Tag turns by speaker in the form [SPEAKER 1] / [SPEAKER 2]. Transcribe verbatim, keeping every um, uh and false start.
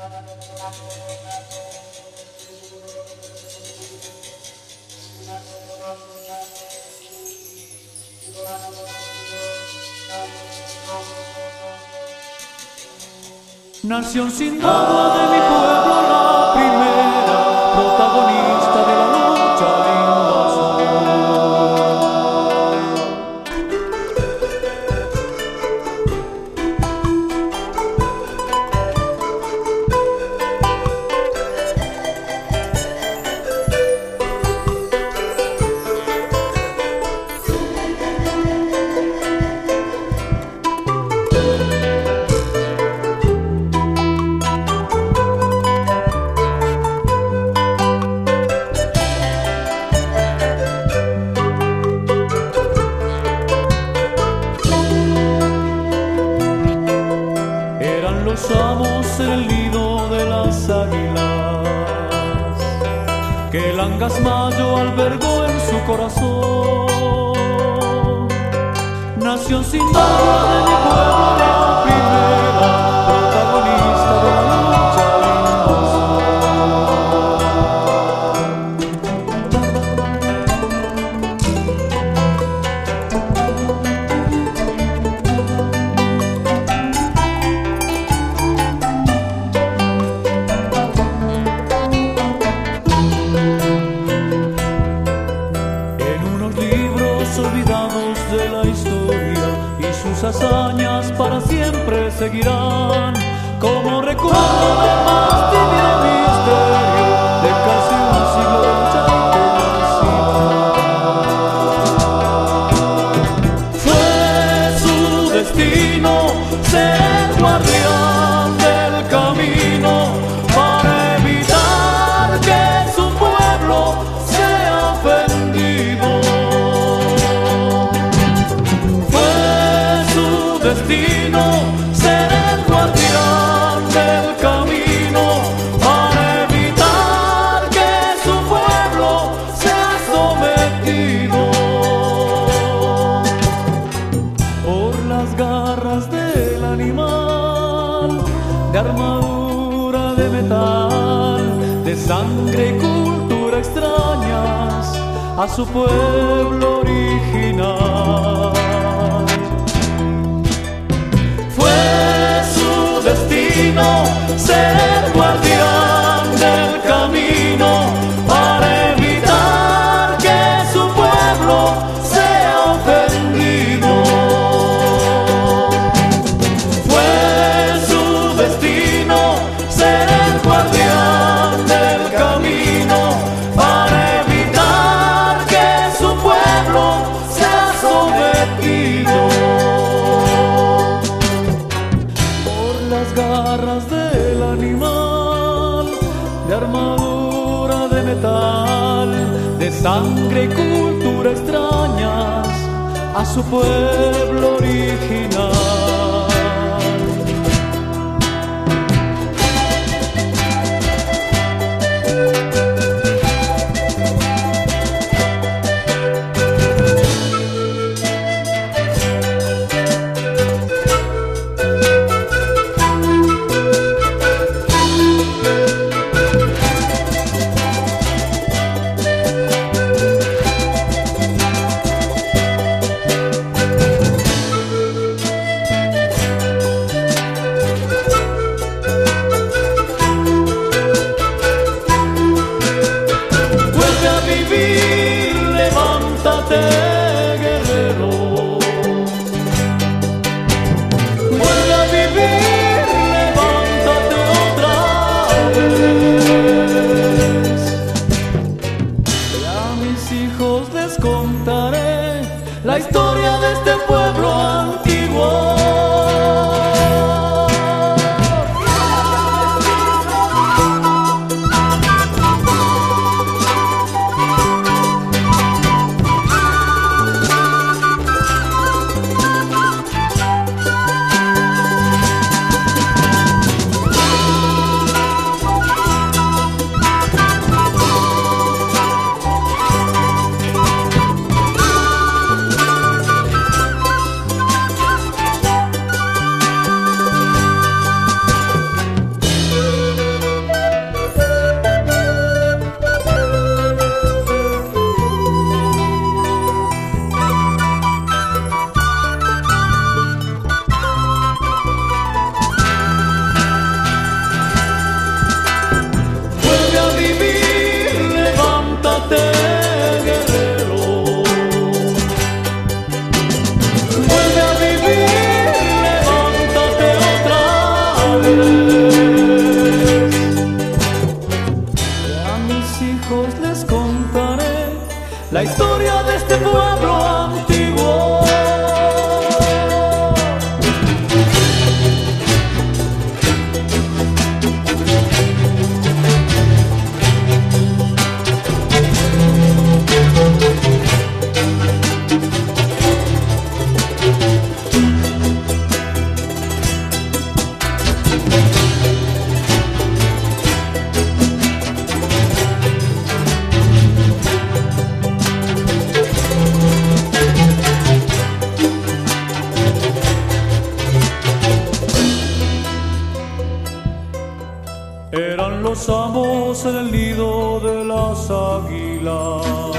[SPEAKER 1] Nación sin duda de mi pueblo, la primera protagonista de la lucha de los amos en el nido de las águilas que el Angas Mayo albergó en su corazón. Nación sin duda de mi pueblo, la primera protagonista de la lucha de olvidados de la historia, y sus hazañas para siempre seguirán como recuerdo del más tibio misterio de casi un siglo de lucha y tenacidad. Fue su destino ser el guardián del camino para evitar que su pueblo sea ofendido. Destino ser el guardián del camino para evitar que su pueblo sea sometido por las garras del animal, de armadura de metal, de sangre y cultura extrañas a su pueblo original. Destino ser el guardián del camino para evitar que su pueblo sea ofendido. Fue su destino ser el guardián del camino para evitar que su pueblo sea sometido. Las garras del animal, de armadura de metal, de sangre y cultura extrañas a su pueblo original. en el nido de las águilas.